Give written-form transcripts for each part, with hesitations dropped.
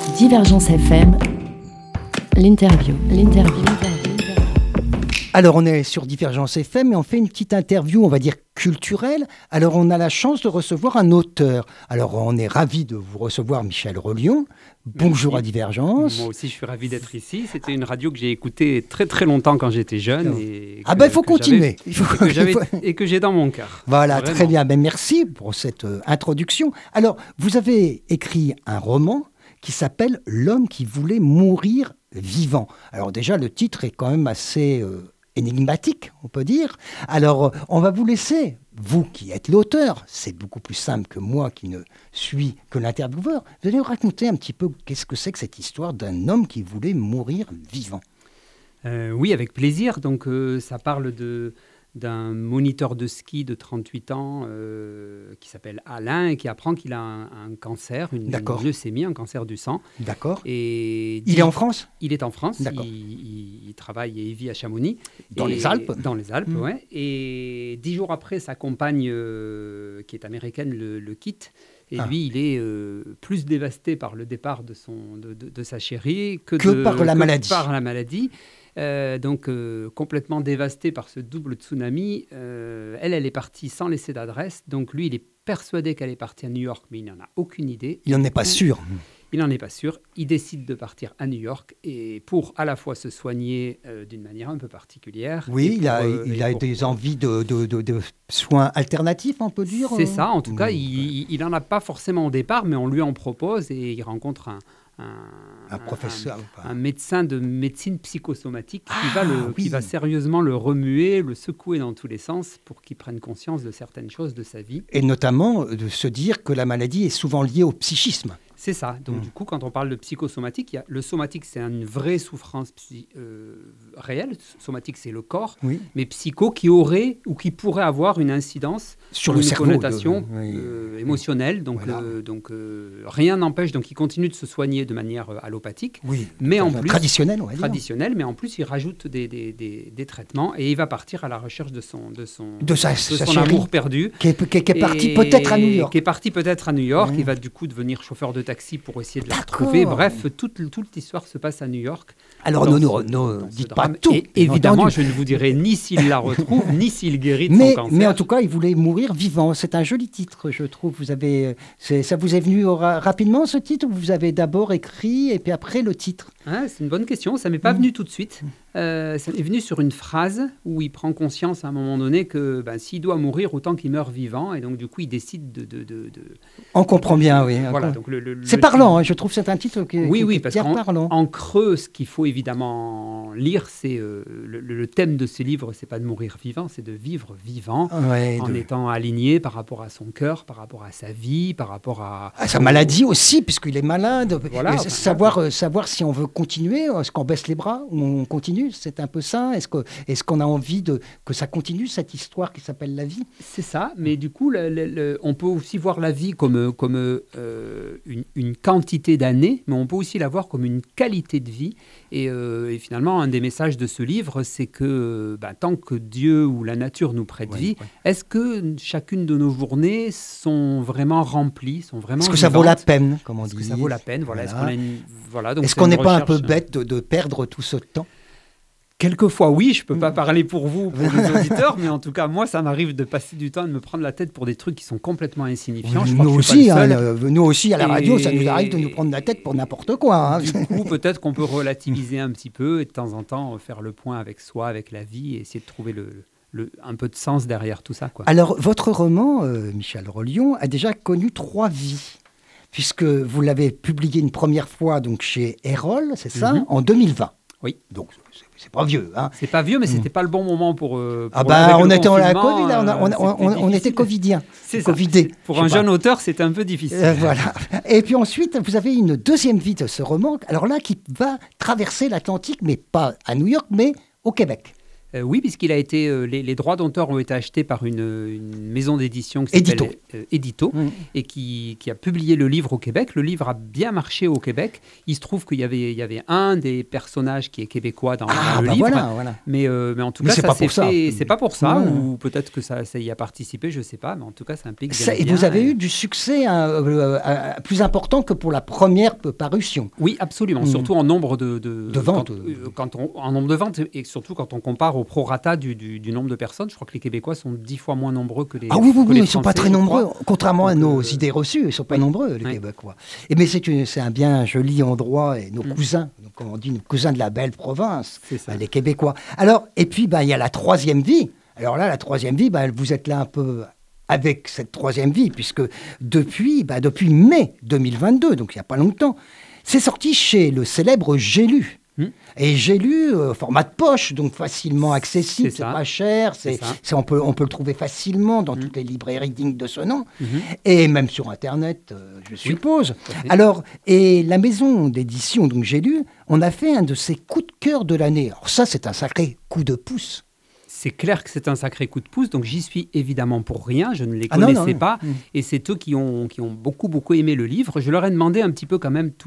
Divergence FM, l'interview. Alors, on est sur Divergence FM et on fait une petite interview, on va dire culturelle. Alors, on a la chance de recevoir un auteur. Alors, on est ravis de vous recevoir, Michel Rollion. Bonjour. Merci. À Divergence. Moi aussi, je suis ravi d'être ici. C'était une radio que j'ai écoutée très très longtemps quand j'étais jeune. Il faut continuer. Et que j'ai dans mon cœur. Voilà, vraiment. Très bien. Ben, merci pour cette introduction. Alors, vous avez écrit un roman qui s'appelle « L'homme qui voulait mourir vivant ». Alors déjà, le titre est quand même assez énigmatique, on peut dire. Alors, on va vous laisser, vous qui êtes l'auteur, c'est beaucoup plus simple que moi qui ne suis que l'intervieweur, vous allez nous raconter un petit peu qu'est-ce que c'est que cette histoire d'un homme qui voulait mourir vivant. Oui, avec plaisir. Donc, ça parle d'un moniteur de ski de 38 ans qui s'appelle Alain et qui apprend qu'il a un cancer, une leucémie, un cancer du sang. D'accord. Et il est en France ? Il est en France. D'accord. Il travaille et il vit à Chamonix. Dans les Alpes ? Dans les Alpes, oui. Et 10 jours après, sa compagne, qui est américaine, le quitte. Et lui, il est plus dévasté par le départ de sa chérie que par la maladie. Donc complètement dévasté par ce double tsunami. Elle est partie sans laisser d'adresse. Donc lui, il est persuadé qu'elle est partie à New York, mais il n'en a aucune idée. Il n'en est pas sûr. Il n'en est pas sûr. Il décide de partir à New York et pour à la fois se soigner d'une manière un peu particulière. Oui, il a des envies de soins alternatifs, on peut dire. C'est ça. En tout cas, il n'en a pas forcément au départ, mais on lui en propose et il rencontre un médecin de médecine psychosomatique qui va sérieusement le remuer, le secouer dans tous les sens pour qu'il prenne conscience de certaines choses de sa vie. Et notamment de se dire que la maladie est souvent liée au psychisme. C'est ça. Donc du coup, quand on parle de psychosomatique, le somatique, c'est une vraie souffrance réelle. Somatique, c'est le corps. Oui. Mais psycho, qui aurait ou qui pourrait avoir une incidence sur le cerveau, connotation émotionnelle. Donc, voilà. Rien n'empêche. Donc, il continue de se soigner de manière allopathique. Oui. Mais en plus traditionnelle, on va dire. Traditionnelle, mais en plus, il rajoute des traitements et il va partir à la recherche de son amour perdu, qui est parti peut-être à New York. Qui est parti peut-être à New York. Il va du coup devenir chauffeur de taxi pour essayer de la retrouver. Bref, toute l'histoire se passe à New York. Alors, ne dites pas tout. Et évidemment, je ne vous dirai ni s'il la retrouve, ni s'il guérit de son cancer. Mais en tout cas, il voulait mourir vivant. C'est un joli titre, je trouve. Ça vous est venu rapidement, ce titre, ou vous avez d'abord écrit et puis après le titre ? C'est une bonne question. Ça ne m'est pas venu tout de suite. Ça m'est venu sur une phrase où il prend conscience à un moment donné que s'il doit mourir, autant qu'il meure vivant. Et donc, du coup, il décide de... On comprend bien, oui. Voilà, donc c'est parlant, je trouve que c'est un titre qui est parce bien parlant. En creux, ce qu'il faut évidemment lire, c'est le thème de ce livre, c'est pas de mourir vivant, c'est de vivre vivant, étant aligné par rapport à son cœur, par rapport à sa vie, par rapport à sa maladie aussi, puisqu'il est malade. Voilà, savoir si on veut continuer, est-ce qu'on baisse les bras ou on continue, c'est un peu ça. Est-ce qu'on a envie que ça continue, cette histoire qui s'appelle la vie ? C'est ça, mais du coup, on peut aussi voir la vie comme une quantité d'années, mais on peut aussi la voir comme une qualité de vie. Et finalement, un des messages de ce livre, c'est que tant que Dieu ou la nature nous prête vie, est-ce que chacune de nos journées sont vraiment remplies, sont vraiment Est-ce que ça vaut la peine, comme on dit ? Est-ce que ça vaut la peine ? Voilà. Est-ce qu'on n'est pas un peu bête de perdre tout ce temps ? Quelquefois, oui, je ne peux pas parler pour vous, pour les auditeurs, mais en tout cas, moi, ça m'arrive de passer du temps, de me prendre la tête pour des trucs qui sont complètement insignifiants. Nous aussi, à la radio, ça nous arrive de nous prendre la tête pour n'importe quoi. Du coup, peut-être qu'on peut relativiser un petit peu et de temps en temps faire le point avec soi, avec la vie et essayer de trouver un peu de sens derrière tout ça, quoi. Alors, votre roman, Michel Rollion, a déjà connu 3 vies, puisque vous l'avez publié une première fois donc, chez Erol, c'est ça, en 2020. Oui. Donc, c'est pas vieux. C'est pas vieux, mais c'était pas le bon moment pour on était en la Covid, on était covidiens. C'est covidés. Pour un jeune auteur, c'était un peu difficile. Voilà. Et puis ensuite, vous avez une deuxième vie de ce roman, alors là, qui va traverser l'Atlantique, mais pas à New York, mais au Québec. Oui, puisqu'il a été, les droits d'auteur ont été achetés par une maison d'édition qui s'appelle Édito, et qui a publié le livre au Québec. Le livre a bien marché au Québec. Il se trouve qu'il y avait un des personnages qui est québécois dans le livre. Voilà. Mais en tout cas, c'est ça pas s'est pour ça. fait. C'est pas pour ça, Ouais. ou peut-être que ça y a participé, je sais pas. Mais en tout cas, ça implique bien. Et vous avez eu du succès plus important que pour la première parution. Oui, absolument. Surtout en nombre de ventes. En nombre de ventes, et surtout quand on compare au prorata du nombre de personnes. Je crois que les Québécois sont 10 fois moins nombreux que les oui, que les ils ne sont pas Français, très je nombreux. crois. Contrairement à Donc, nos idées reçues, ils ne sont pas nombreux, les Québécois. Mais c'est un bien joli endroit, et nos cousins, donc, comme on dit, nos cousins de la belle province, C'est ça. les Québécois. Alors, et puis, il y a la troisième vie. Alors là, la troisième vie, vous êtes là un peu avec cette troisième vie, puisque depuis mai 2022, donc il n'y a pas longtemps, c'est sorti chez le célèbre J'ai-Lu. Et J'ai lu, format de poche, donc facilement accessible, c'est pas cher, on peut le trouver facilement dans toutes les librairies dignes de ce nom, et même sur Internet, je suppose. Alors, et la maison d'édition, donc J'ai lu, on a fait un de ses coups de cœur de l'année. Alors ça, c'est un sacré coup de pouce. C'est clair que c'est un sacré coup de pouce, donc j'y suis évidemment pour rien, je ne les connaissais pas, et c'est eux qui ont beaucoup aimé le livre. Je leur ai demandé un petit peu quand même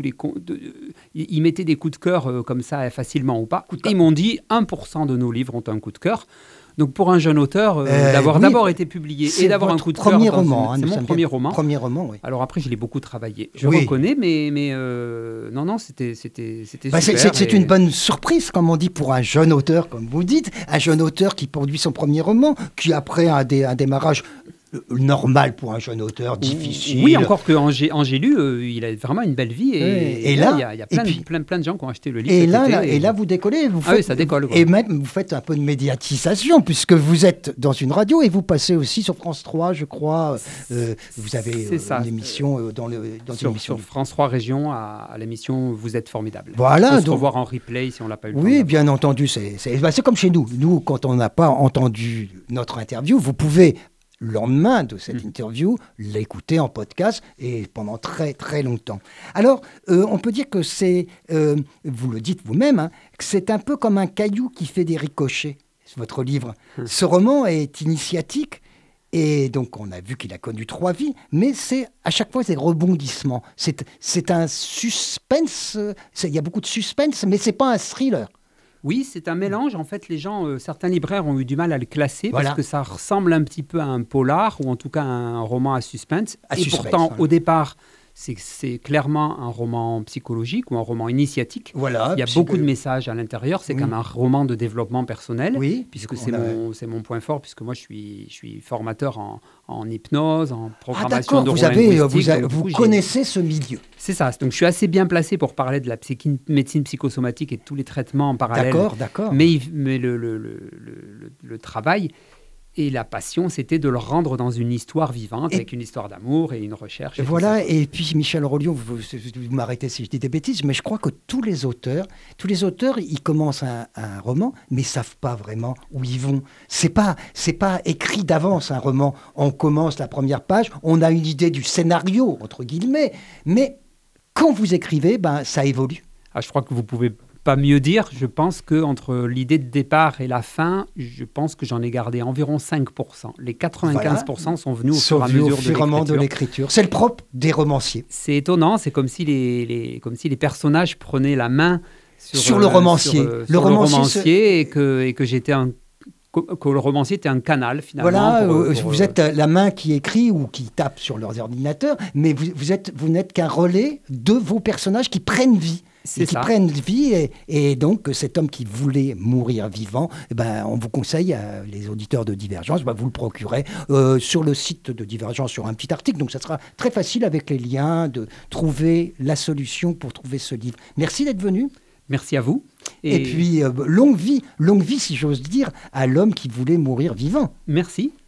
ils mettaient des coups de cœur comme ça facilement ou pas, et ils m'ont dit 1% de nos livres ont un coup de cœur. Donc pour un jeune auteur, d'avoir d'abord été publié et d'avoir un coup de cœur, premier roman, c'est mon premier roman. Premier roman, oui. Alors après, je l'ai beaucoup travaillé. Je reconnais, mais non, c'était super. C'est une bonne surprise, comme on dit, pour un jeune auteur, comme vous dites, un jeune auteur qui produit son premier roman, qui après un démarrage normal pour un jeune auteur, difficile. Oui, encore qu'Angers lu, il a vraiment une belle vie. Et là, il y a plein de gens qui ont acheté le livre. Et là, vous décollez. Oui, ça décolle. Et même, vous faites un peu de médiatisation, puisque vous êtes dans une radio et vous passez aussi sur France 3, je crois. Vous avez une émission sur France 3 Région, à l'émission Vous êtes formidable. Voilà. On peut se revoir en replay si on ne l'a pas eu le temps. Oui, bien entendu. C'est comme chez nous. Nous, quand on n'a pas entendu notre interview, vous pouvez, le lendemain de cette interview, l'écouter en podcast et pendant très très longtemps. Alors, on peut dire que vous le dites vous-même, que c'est un peu comme un caillou qui fait des ricochets, votre livre. Ce roman est initiatique et donc on a vu qu'il a connu 3 vies, mais c'est à chaque fois des rebondissements. C'est un suspense, il y a beaucoup de suspense, mais c'est pas un thriller. Oui, c'est un mélange. En fait, les gens, certains libraires ont eu du mal à le classer parce que ça ressemble un petit peu à un polar ou en tout cas à un roman à suspense. Pourtant, au départ, c'est clairement un roman psychologique ou un roman initiatique. Voilà, il y a beaucoup de messages à l'intérieur. C'est comme un roman de développement personnel, puisque c'est mon point fort, puisque moi, je suis formateur en hypnose, en programmation neurolinguistique. Vous connaissez ce milieu. C'est ça. Donc, je suis assez bien placé pour parler de la médecine psychosomatique et de tous les traitements en parallèle. D'accord. Mais le travail et la passion, c'était de le rendre dans une histoire vivante, avec une histoire d'amour et une recherche. Et puis Michel Rollion, vous m'arrêtez si je dis des bêtises, mais je crois que tous les auteurs, ils commencent un roman, mais ils savent pas vraiment où ils vont. C'est pas écrit d'avance un roman. On commence la première page, on a une idée du scénario entre guillemets, mais quand vous écrivez, ça évolue. Je crois que vous pouvez pas mieux dire. Je pense qu'entre l'idée de départ et la fin, je pense que j'en ai gardé environ 5%. Les 95% sont venus au fur et à mesure de l'écriture. C'est le propre des romanciers. C'est étonnant, c'est comme si les personnages prenaient la main sur le romancier. Le romancier et que j'étais que le romancier était un canal, finalement. Vous êtes la main qui écrit ou qui tape sur leurs ordinateurs, mais vous n'êtes qu'un relais de vos personnages qui prennent vie. Prennent vie, et donc cet homme qui voulait mourir vivant, on vous conseille, les auditeurs de Divergence, vous le procurez sur le site de Divergence, sur un petit article, donc ça sera très facile avec les liens de trouver la solution pour trouver ce livre. Merci d'être venu. Merci à vous. Et puis longue vie, si j'ose dire, à l'homme qui voulait mourir vivant. Merci.